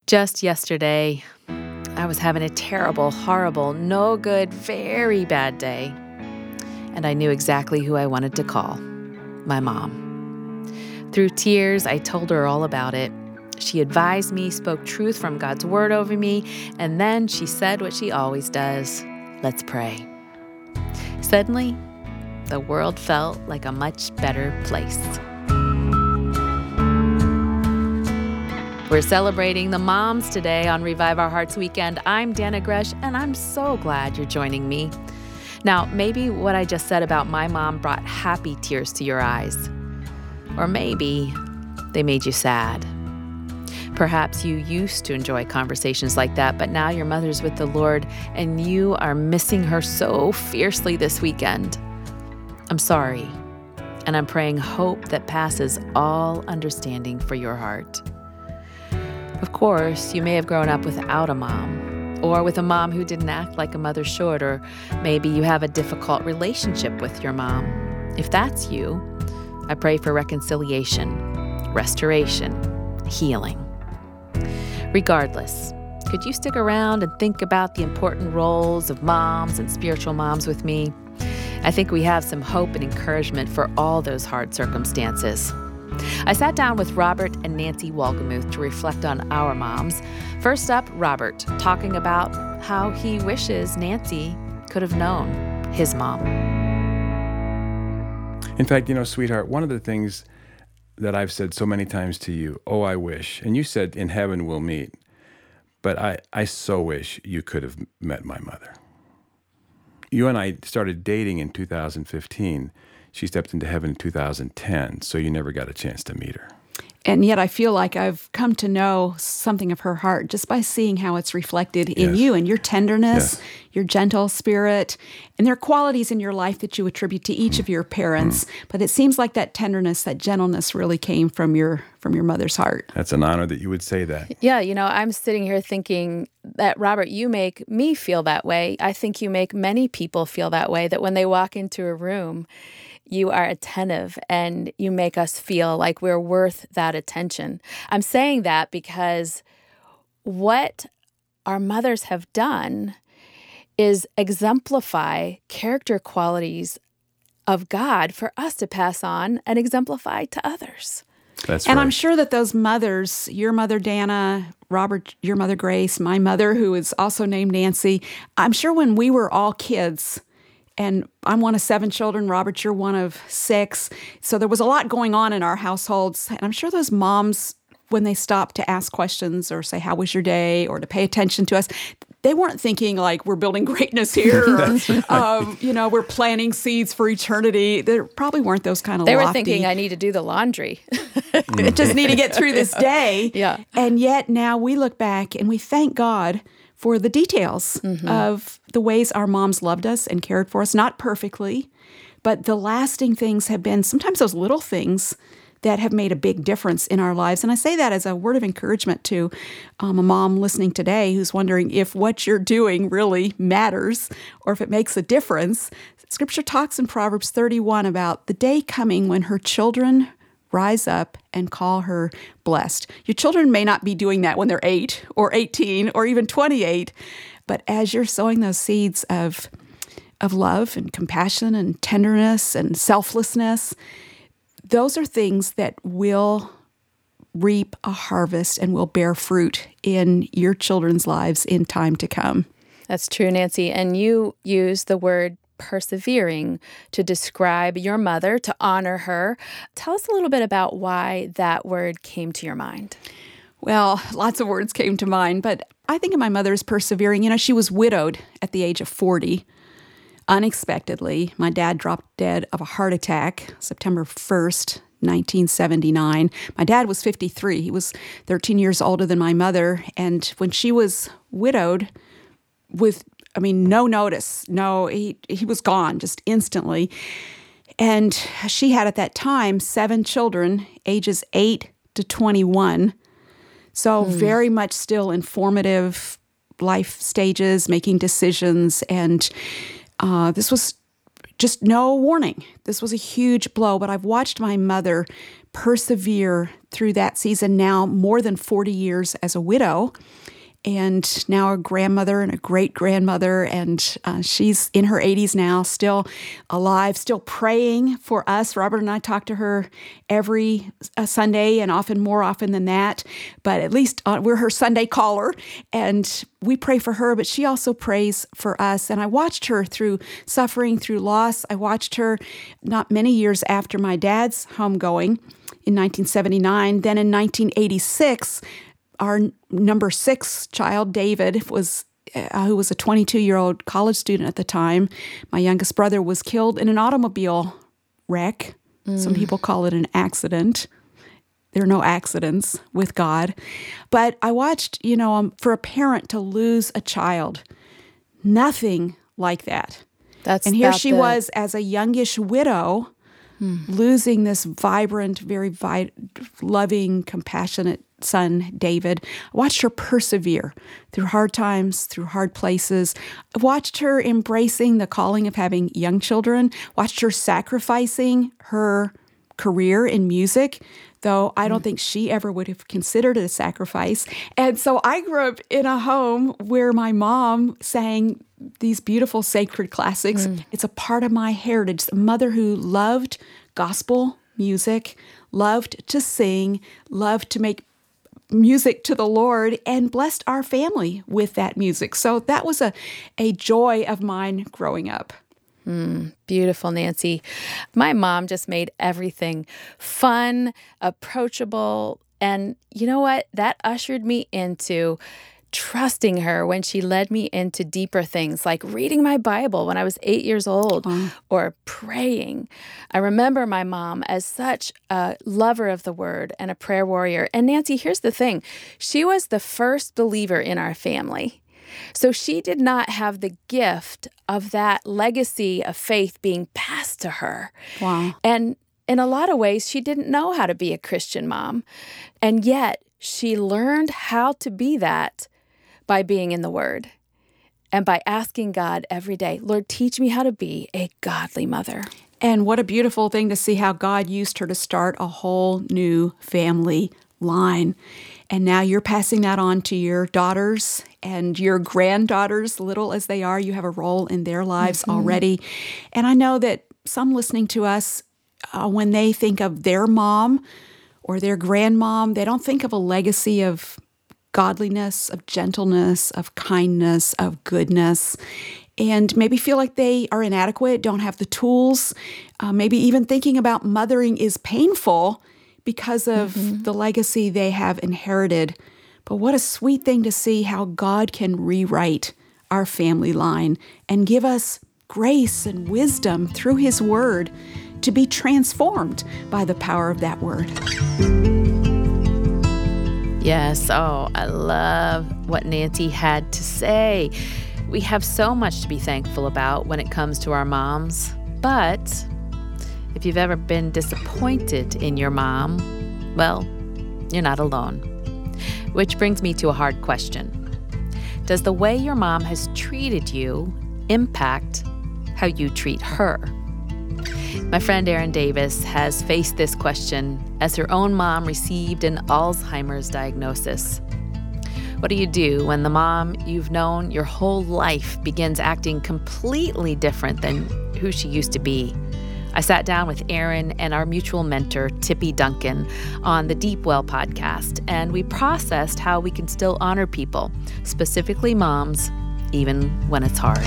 Just yesterday, I was having a terrible, horrible, no good, very bad day. And I knew exactly who I wanted to call, my mom. Through tears, I told her all about it. She advised me, spoke truth from God's word over me, and then she said what she always does, let's pray. Suddenly, the world felt like a much better place. We're celebrating the moms today on Revive Our Hearts Weekend. I'm Dana Gresh, and I'm so glad you're joining me. Now, maybe what I just said about my mom brought happy tears to your eyes. Or maybe they made you sad. Perhaps you used to enjoy conversations like that, but now your mother's with the Lord, and you are missing her so fiercely this weekend. I'm sorry, and I'm praying hope that passes all understanding for your heart. Of course, you may have grown up without a mom, or with a mom who didn't act like a mother should, or maybe you have a difficult relationship with your mom. If that's you, I pray for reconciliation, restoration, healing. Regardless, could you stick around and think about the important roles of moms and spiritual moms with me? I think we have some hope and encouragement for all those hard circumstances. I sat down with Robert and Nancy Wolgemuth to reflect on our moms. First up, Robert, talking about how he wishes Nancy could have known his mom. In fact, sweetheart, one of the things that I've said so many times to you, I wish, and you said in heaven we'll meet, but I so wish you could have met my mother. You and I started dating in 2015. She stepped into heaven in 2010, so you never got a chance to meet her. And yet I feel like I've come to know something of her heart just by seeing how it's reflected in you and your tenderness, your gentle spirit. And there are qualities in your life that you attribute to each of your parents. But it seems like that tenderness, that gentleness really came from your mother's heart. That's an honor that you would say that. Yeah, I'm sitting here thinking that, Robert, you make me feel that way. I think you make many people feel that way, that when they walk into a room, you are attentive and you make us feel like we're worth that attention. I'm saying that because what our mothers have done is exemplify character qualities of God for us to pass on and exemplify to others. That's and right. I'm sure that those mothers, your mother Dana, Robert, your mother Grace, my mother who is also named Nancy, I'm sure when we were all kids, and I'm one of 7 children. Robert, you're one of 6. So there was a lot going on in our households. And I'm sure those moms, when they stopped to ask questions or say, how was your day? Or to pay attention to us, they weren't thinking like we're building greatness here or, we're planting seeds for eternity. There probably weren't those kind of They lofty. were thinking, I need to do the laundry. I just need to get through this day. Yeah. And yet now we look back and we thank God for the details of the ways our moms loved us and cared for us, not perfectly, but the lasting things have been sometimes those little things that have made a big difference in our lives. And I say that as a word of encouragement to a mom listening today who's wondering if what you're doing really matters or if it makes a difference. Scripture talks in Proverbs 31 about the day coming when her children rise up and call her blessed. Your children may not be doing that when they're 8 or 18 or even 28, but as you're sowing those seeds of love and compassion and tenderness and selflessness, those are things that will reap a harvest and will bear fruit in your children's lives in time to come. That's true, Nancy. And you use the word persevering to describe your mother, to honor her. Tell us a little bit about why that word came to your mind. Well, lots of words came to mind, but I think of my mother as persevering. She was widowed at the age of 40. Unexpectedly, my dad dropped dead of a heart attack September 1st, 1979. My dad was 53. He was 13 years older than my mother. And when she was widowed with no notice. No, he was gone just instantly. And she had at that time 7 children, ages 8 to 21. So very much still in formative life stages, making decisions. And this was just no warning. This was a huge blow. But I've watched my mother persevere through that season, now more than 40 years as a widow, and now a grandmother and a great-grandmother, and she's in her 80s now, still alive, still praying for us. Robert and I talk to her every Sunday, and often more often than that, but at least we're her Sunday caller, and we pray for her, but she also prays for us. And I watched her through suffering, through loss. I watched her not many years after my dad's homegoing in 1979. Then in 1986, our number 6 child, David, was who was a 22-year-old college student at the time. My youngest brother was killed in an automobile wreck. Some people call it an accident. There are no accidents with God. But I watched, for a parent to lose a child, nothing like that. And here she was as a youngish widow, losing this vibrant, very loving, compassionate son, David. I watched her persevere through hard times, through hard places. I watched her embracing the calling of having young children, watched her sacrificing her career in music, though I don't think she ever would have considered it a sacrifice. And so I grew up in a home where my mom sang these beautiful sacred classics. It's a part of my heritage. A mother who loved gospel music, loved to sing, loved to make music to the Lord, and blessed our family with that music. So that was a joy of mine growing up. Beautiful, Nancy. My mom just made everything fun, approachable, and you know what? That ushered me into trusting her when she led me into deeper things like reading my Bible when I was 8 years old or praying. I remember my mom as such a lover of the word and a prayer warrior. And Nancy, here's the thing. She was the first believer in our family. So she did not have the gift of that legacy of faith being passed to her. Wow. And in a lot of ways, she didn't know how to be a Christian mom. And yet she learned how to be that by being in the Word and by asking God every day, Lord, teach me how to be a godly mother. And what a beautiful thing to see how God used her to start a whole new family line. And now you're passing that on to your daughters and your granddaughters, little as they are. You have a role in their lives already. And I know that some listening to us, when they think of their mom or their grandmom, they don't think of a legacy of godliness, of gentleness, of kindness, of goodness, and maybe feel like they are inadequate, don't have the tools. Maybe even thinking about mothering is painful because of the legacy they have inherited. But what a sweet thing to see how God can rewrite our family line and give us grace and wisdom through His Word to be transformed by the power of that Word. Yes. Oh, I love what Nancy had to say. We have so much to be thankful about when it comes to our moms. But if you've ever been disappointed in your mom, well, you're not alone. Which brings me to a hard question. Does the way your mom has treated you impact how you treat her? My friend Erin Davis has faced this question as her own mom received an Alzheimer's diagnosis. What do you do when the mom you've known your whole life begins acting completely different than who she used to be? I sat down with Erin and our mutual mentor, Tippy Duncan, on the Deep Well podcast, and we processed how we can still honor people, specifically moms, even when it's hard.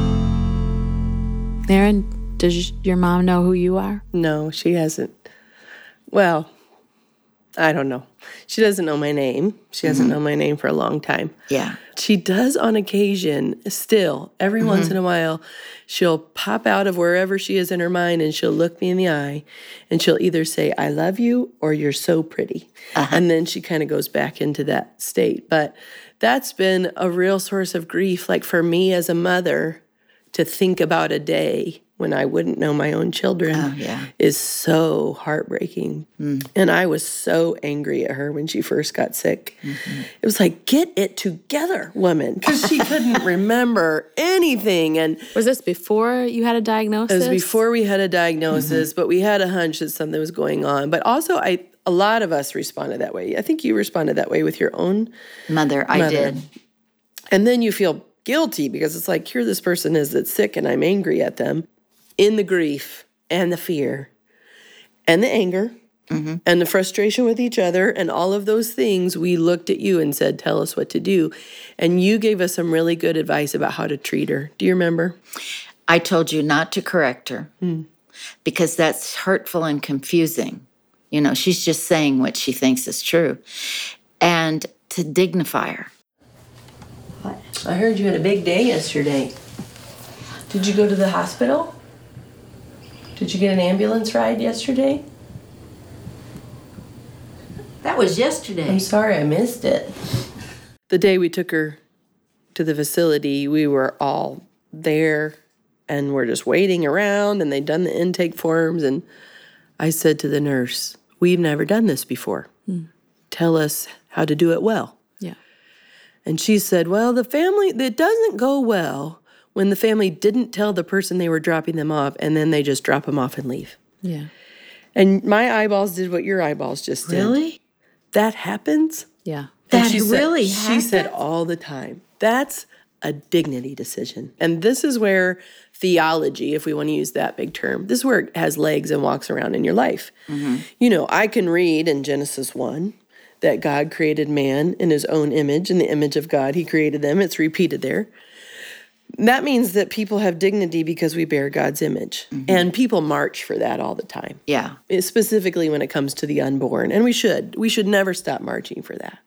Erin, does your mom know who you are? No, she hasn't. Well, I don't know. She doesn't know my name. She hasn't known my name for a long time. Yeah. She does on occasion still. Every once in a while, she'll pop out of wherever she is in her mind and she'll look me in the eye and she'll either say, I love you, or you're so pretty. And then she kind of goes back into that state. But that's been a real source of grief, like for me as a mother, to think about a day when I wouldn't know my own children is so heartbreaking. And I was so angry at her when she first got sick. It was like, get it together, woman, because she couldn't remember anything. And Was this before you had a diagnosis? it was before we had a diagnosis, but we had a hunch that something was going on. But also, a lot of us responded that way. I think you responded that way with your own Mother. I did. And then you feel guilty because it's like, here this person is that's sick and I'm angry at them. In the grief and the fear and the anger and the frustration with each other and all of those things, we looked at you and said, tell us what to do. And you gave us some really good advice about how to treat her. Do you remember? I told you not to correct her because that's hurtful and confusing. You know, she's just saying what she thinks is true. And to dignify her. I heard you had a big day yesterday. Did you go to the hospital? Did you get an ambulance ride yesterday? That was yesterday. I'm sorry I missed it. The day we took her to the facility, we were all there and we're just waiting around and they'd done the intake forms and I said to the nurse, we've never done this before. Tell us how to do it well. Yeah. And she said, well, it doesn't go well when the family didn't tell the person they were dropping them off and then they just drop them off and leave. Yeah. And my eyeballs did what your eyeballs just did. Really? That happens? Yeah. And That really She said happens? all the time, that's a dignity decision. And this is where theology, if we want to use that big term, this is where it has legs and walks around in your life. You know, I can read in Genesis 1 that God created man in his own image. In the image of God, he created them. It's repeated there. That means that people have dignity because we bear God's image. And people march for that all the time. Yeah. Specifically when it comes to the unborn. And we should. We should never stop marching for that.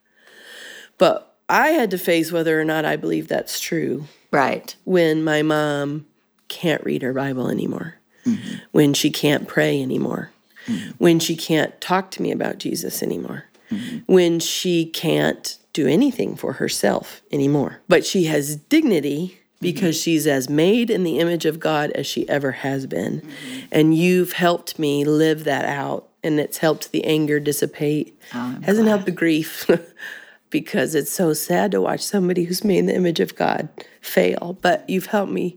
But I had to face whether or not I believe that's true Right. when my mom can't read her Bible anymore, when she can't pray anymore, when she can't talk to me about Jesus anymore, when she can't do anything for herself anymore. But she has dignity because she's as made in the image of God as she ever has been. And you've helped me live that out, and it's helped the anger dissipate. Hasn't helped the grief because it's so sad to watch somebody who's made in the image of God fail. But you've helped me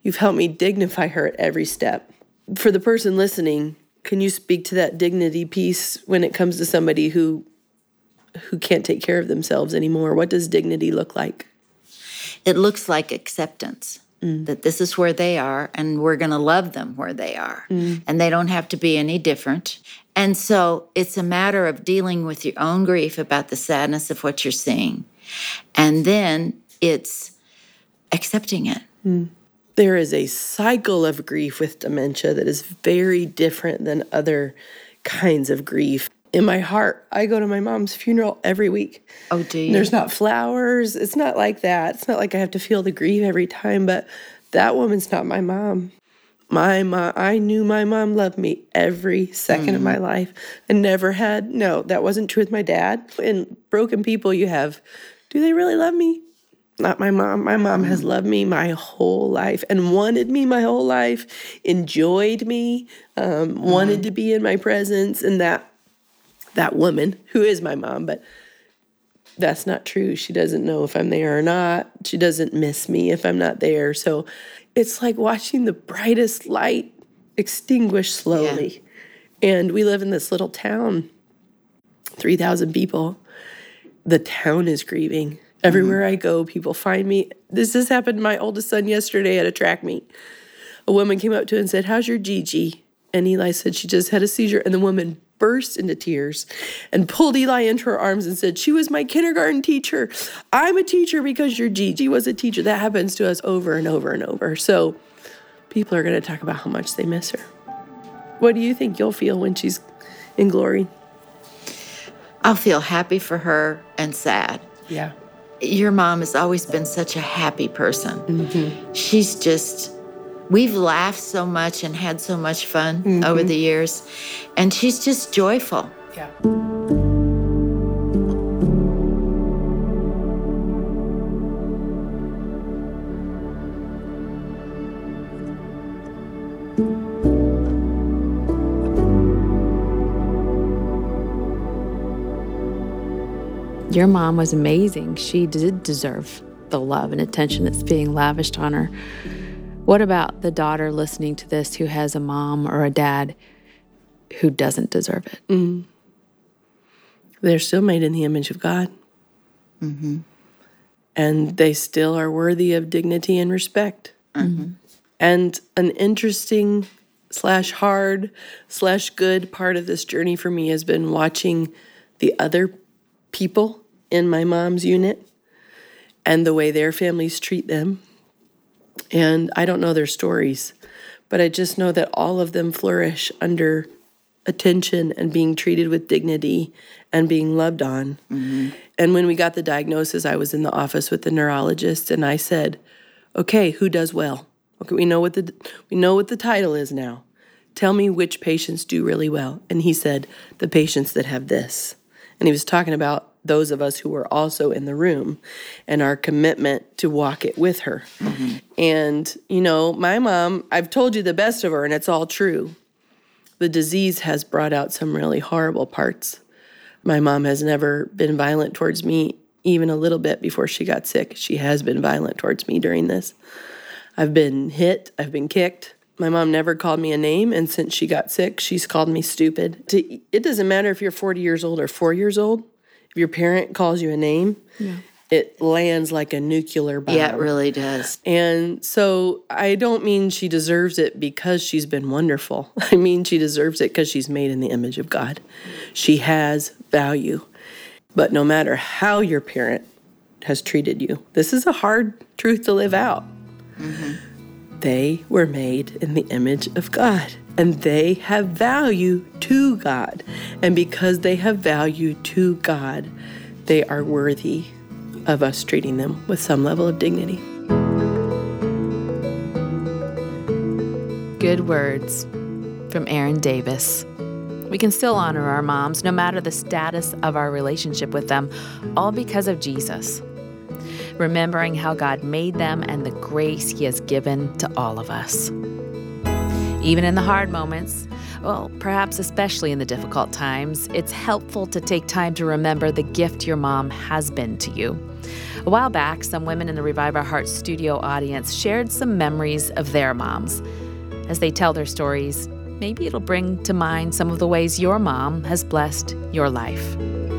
dignify her at every step. For the person listening, can you speak to that dignity piece when it comes to somebody who can't take care of themselves anymore? What does dignity look like? It looks like acceptance, that this is where they are and we're going to love them where they are. And they don't have to be any different. And so it's a matter of dealing with your own grief about the sadness of what you're seeing. And then it's accepting it. There is a cycle of grief with dementia that is very different than other kinds of grief. In my heart, I go to my mom's funeral every week. Oh, do you? There's not flowers. It's not like that. It's not like I have to feel the grief every time, but that woman's not my mom. My mom, I knew my mom loved me every second of my life. I never had, no, that wasn't true with my dad. And broken people you have, do they really love me? Not my mom. My mom has loved me my whole life and wanted me my whole life, enjoyed me, wanted to be in my presence. And that woman, who is my mom, but that's not true. She doesn't know if I'm there or not. She doesn't miss me if I'm not there. So it's like watching the brightest light extinguish slowly. Yeah. And we live in this little town, 3,000 people. The town is grieving. Everywhere I go, people find me. This happened to my oldest son yesterday at a track meet. A woman came up to him and said, "How's your Gigi?" And Eli said she just had a seizure. And the woman burst into tears and pulled Eli into her arms and said, "She was my kindergarten teacher. I'm a teacher because your Gigi was a teacher." That happens to us over and over and over. So people are going to talk about how much they miss her. What do you think you'll feel when she's in glory? I'll feel happy for her and sad. Yeah. Your mom has always been such a happy person. She's just, we've laughed so much and had so much fun over the years, and she's just joyful. Yeah. Your mom was amazing. She did deserve the love and attention that's being lavished on her. What about the daughter listening to this who has a mom or a dad who doesn't deserve it? Mm-hmm. They're still made in the image of God. Mm-hmm. And they still are worthy of dignity and respect. Mm-hmm. And an interesting /hard/good part of this journey for me has been watching the other people in my mom's unit and the way their families treat them. And I don't know their stories, but I just know that all of them flourish under attention and being treated with dignity and being loved on. Mm-hmm. And when we got the diagnosis, I was in the office with the neurologist, and I said, "Okay, who does well? Okay, we know what the title is now. Tell me which patients do really well." And he said, "The patients that have this." And he was talking about those of us who were also in the room and our commitment to walk it with her. Mm-hmm. And, my mom, I've told you the best of her, and it's all true. The disease has brought out some really horrible parts. My mom has never been violent towards me, even a little bit before she got sick. She has been violent towards me during this. I've been hit. I've been kicked. My mom never called me a name, and since she got sick, she's called me stupid. It doesn't matter if you're 40 years old or 4 years old. If your parent calls you a name, it lands like a nuclear bomb. Yeah, it really does. And so I don't mean she deserves it because she's been wonderful. I mean she deserves it because she's made in the image of God. She has value. But no matter how your parent has treated you, this is a hard truth to live out. Mm-hmm. They were made in the image of God, and they have value to God. And because they have value to God, they are worthy of us treating them with some level of dignity. Good words from Erin Davis. We can still honor our moms, no matter the status of our relationship with them, all because of Jesus. Remembering how God made them and the grace He has given to all of us. Even in the hard moments, well, perhaps especially in the difficult times, it's helpful to take time to remember the gift your mom has been to you. A while back, some women in the Revive Our Hearts studio audience shared some memories of their moms. As they tell their stories, maybe it'll bring to mind some of the ways your mom has blessed your life.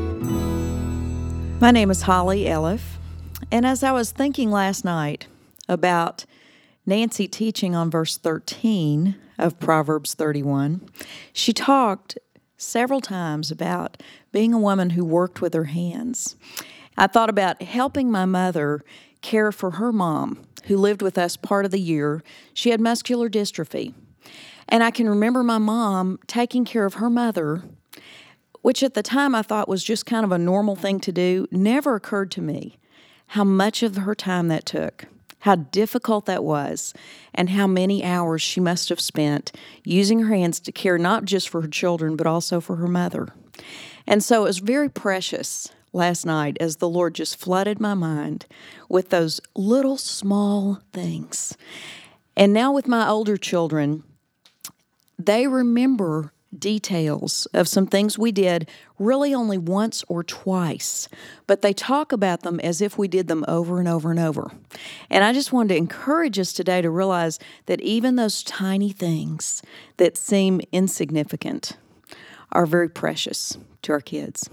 My name is Holly Elliff, and as I was thinking last night about Nancy teaching on verse 13 of Proverbs 31, she talked several times about being a woman who worked with her hands. I thought about helping my mother care for her mom, who lived with us part of the year. She had muscular dystrophy. And I can remember my mom taking care of her mother, which at the time I thought was just kind of a normal thing to do. Never occurred to me how much of her time that took, how difficult that was, and how many hours she must have spent using her hands to care not just for her children, but also for her mother. And so it was very precious last night as the Lord just flooded my mind with those little small things. And now with my older children, they remember details of some things we did really only once or twice, but they talk about them as if we did them over and over and over. And I just wanted to encourage us today to realize that even those tiny things that seem insignificant are very precious to our kids.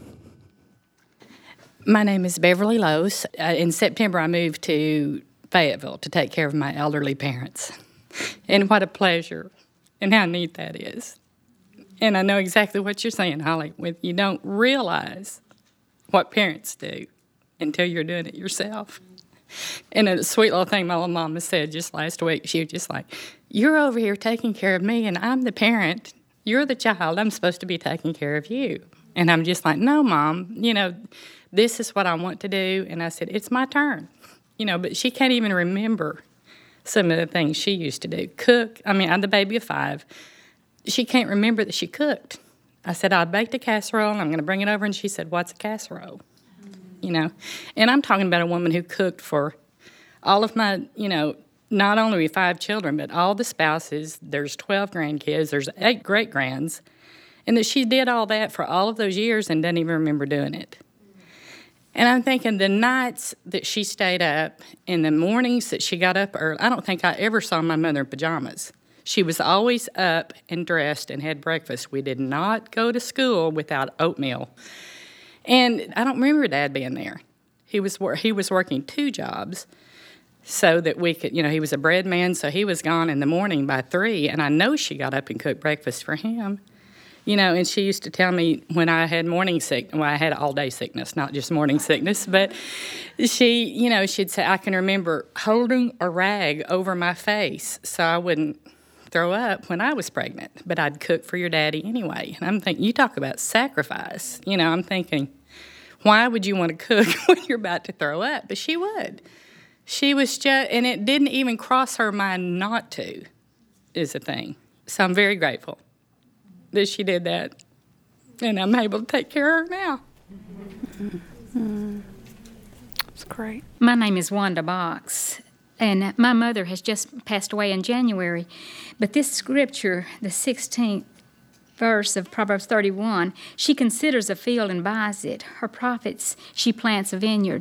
My name is Beverly Lose. In September, I moved to Fayetteville to take care of my elderly parents. And what a pleasure and how neat that is. And I know exactly what you're saying, Holly, with you don't realize what parents do until you're doing it yourself. And a sweet little thing my little mama said just last week, she was just like, "You're over here taking care of me, and I'm the parent. You're the child. I'm supposed to be taking care of you." And I'm just like, "No, Mom, this is what I want to do." And I said, "It's my turn." But she can't even remember some of the things she used to do. Cook. I'm the baby of 5. She can't remember that she cooked. I said, "I baked a casserole, and I'm going to bring it over." And she said, "What's a casserole?" And I'm talking about a woman who cooked for all of my, not only 5 children, but all the spouses. There's 12 grandkids. There's 8 great-grands. And that she did all that for all of those years and doesn't even remember doing it. And I'm thinking the nights that she stayed up and the mornings that she got up early, I don't think I ever saw my mother in pajamas. She was always up and dressed and had breakfast. We did not go to school without oatmeal. And I don't remember Dad being there. He was working 2 jobs so that we could, he was a bread man, so he was gone in the morning by 3, and I know she got up and cooked breakfast for him. And she used to tell me when I had morning sickness, well, I had all-day sickness, not just morning sickness, but she'd say, I can remember holding a rag over my face so I wouldn't throw up when I was pregnant, but I'd cook for your daddy anyway. And I'm thinking, you talk about sacrifice. I'm thinking, why would you want to cook when you're about to throw up? But she would. She was just, and it didn't even cross her mind not to, is the thing. So I'm very grateful that she did that, and I'm able to take care of her now. It's great. My name is Wanda Box, and my mother has just passed away in January. But this scripture, the 16th verse of Proverbs 31, she considers a field and buys it. Her profits, she plants a vineyard.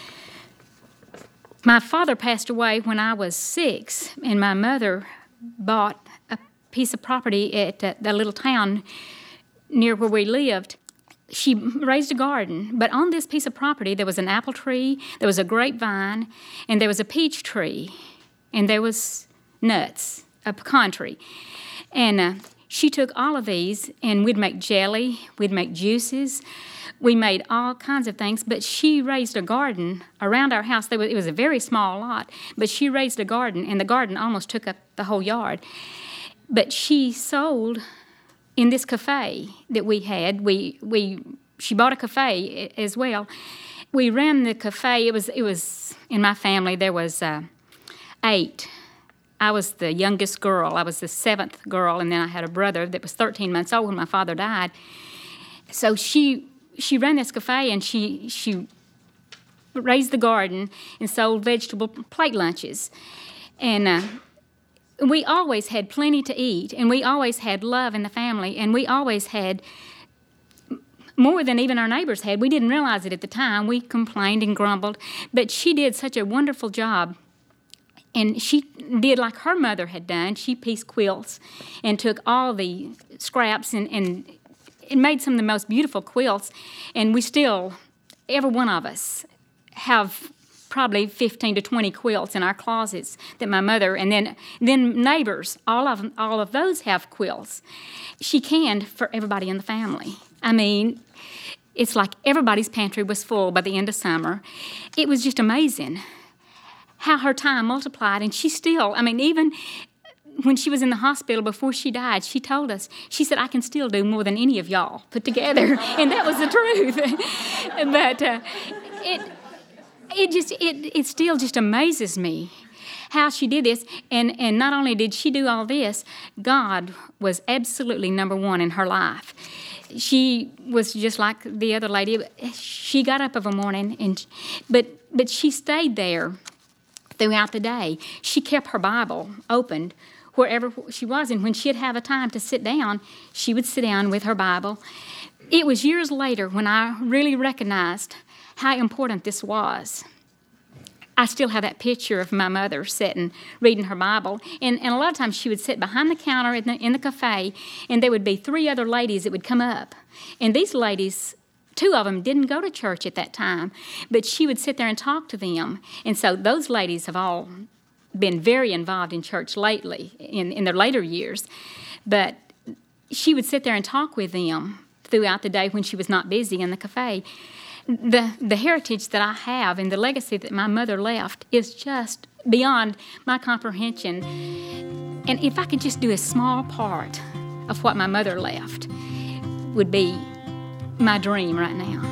My father passed away when I was 6, and my mother bought a piece of property at the little town near where we lived. She raised a garden, but on this piece of property there was an apple tree, there was a grapevine, and there was a peach tree, and there was nuts, a pecan tree. And she took all of these, and we'd make jelly, we'd make juices, we made all kinds of things, but she raised a garden around our house. It was a very small lot, but she raised a garden, and the garden almost took up the whole yard. But she sold in this cafe that we had. She bought a cafe as well. We ran the cafe. It was in my family. There was 8. I was the youngest girl. I was the 7th girl, and then I had a brother that was 13 months old when my father died. So she ran this cafe, and she raised the garden and sold vegetable plate lunches. And we always had plenty to eat, and we always had love in the family, and we always had more than even our neighbors had. We didn't realize it at the time. We complained and grumbled, but she did such a wonderful job. And she did like her mother had done. She pieced quilts and took all the scraps and made some of the most beautiful quilts. And we still, every one of us, have probably 15 to 20 quilts in our closets that my mother, and then neighbors, all of those have quilts. She canned for everybody in the family. I mean, it's like everybody's pantry was full by the end of summer. It was just amazing how her time multiplied, and she still, even when she was in the hospital before she died, she told us, she said, I can still do more than any of y'all put together, and that was the truth. But it still just amazes me how she did this, and not only did she do all this, God was absolutely number one in her life. She was just like the other lady. She got up of a morning, but she stayed there throughout the day. She kept her Bible opened wherever she was, and when she'd have a time to sit down, she would sit down with her Bible. It was years later when I really recognized how important this was. I still have that picture of my mother sitting, reading her Bible, and a lot of times she would sit behind the counter in the cafe, and there would be 3 other ladies that would come up, and these ladies, 2 of them didn't go to church at that time, but she would sit there and talk to them. And so those ladies have all been very involved in church lately, in their later years. But she would sit there and talk with them throughout the day when she was not busy in the cafe. The heritage that I have and the legacy that my mother left is just beyond my comprehension. And if I could just do a small part of what my mother left, would be my dream right now.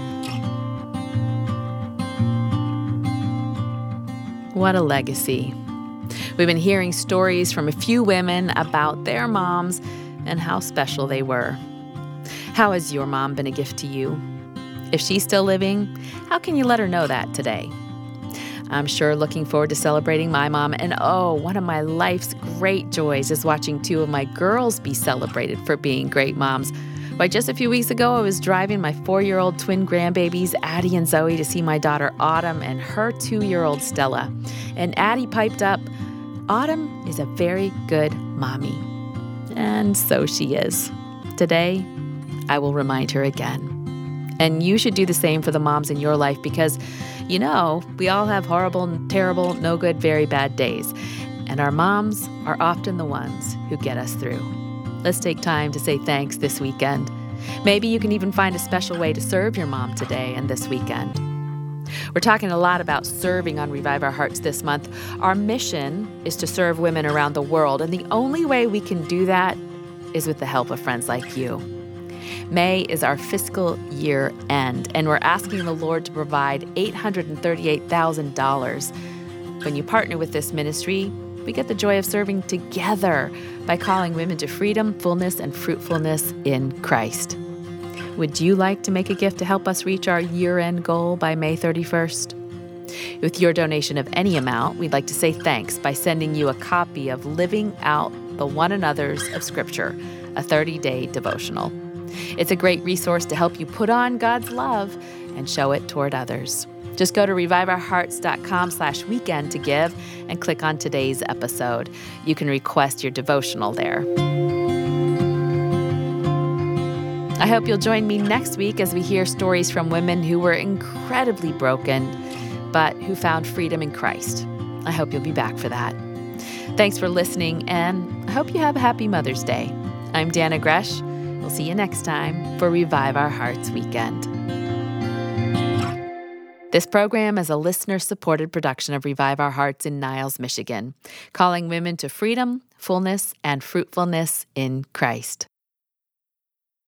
What a legacy. We've been hearing stories from a few women about their moms and how special they were. How has your mom been a gift to you? If she's still living, how can you let her know that today? I'm sure looking forward to celebrating my mom, and one of my life's great joys is watching 2 of my girls be celebrated for being great moms. Why, just a few weeks ago, I was driving my 4-year-old twin grandbabies, Addie and Zoe, to see my daughter Autumn and her 2-year-old Stella. And Addie piped up, "Autumn is a very good mommy." And so she is. Today, I will remind her again. And you should do the same for the moms in your life because, we all have horrible, terrible, no good, very bad days. And our moms are often the ones who get us through. Let's take time to say thanks this weekend. Maybe you can even find a special way to serve your mom today and this weekend. We're talking a lot about serving on Revive Our Hearts this month. Our mission is to serve women around the world, and the only way we can do that is with the help of friends like you. May is our fiscal year end, and we're asking the Lord to provide $838,000. When you partner with this ministry, we get the joy of serving together by calling women to freedom, fullness, and fruitfulness in Christ. Would you like to make a gift to help us reach our year-end goal by May 31st? With your donation of any amount, we'd like to say thanks by sending you a copy of Living Out the One Another's of Scripture, a 30-day devotional. It's a great resource to help you put on God's love and show it toward others. Just go to reviveourhearts.com/weekend to give and click on today's episode. You can request your devotional there. I hope you'll join me next week as we hear stories from women who were incredibly broken, but who found freedom in Christ. I hope you'll be back for that. Thanks for listening, and I hope you have a happy Mother's Day. I'm Dana Gresh. We'll see you next time for Revive Our Hearts Weekend. This program is a listener-supported production of Revive Our Hearts in Niles, Michigan, calling women to freedom, fullness, and fruitfulness in Christ.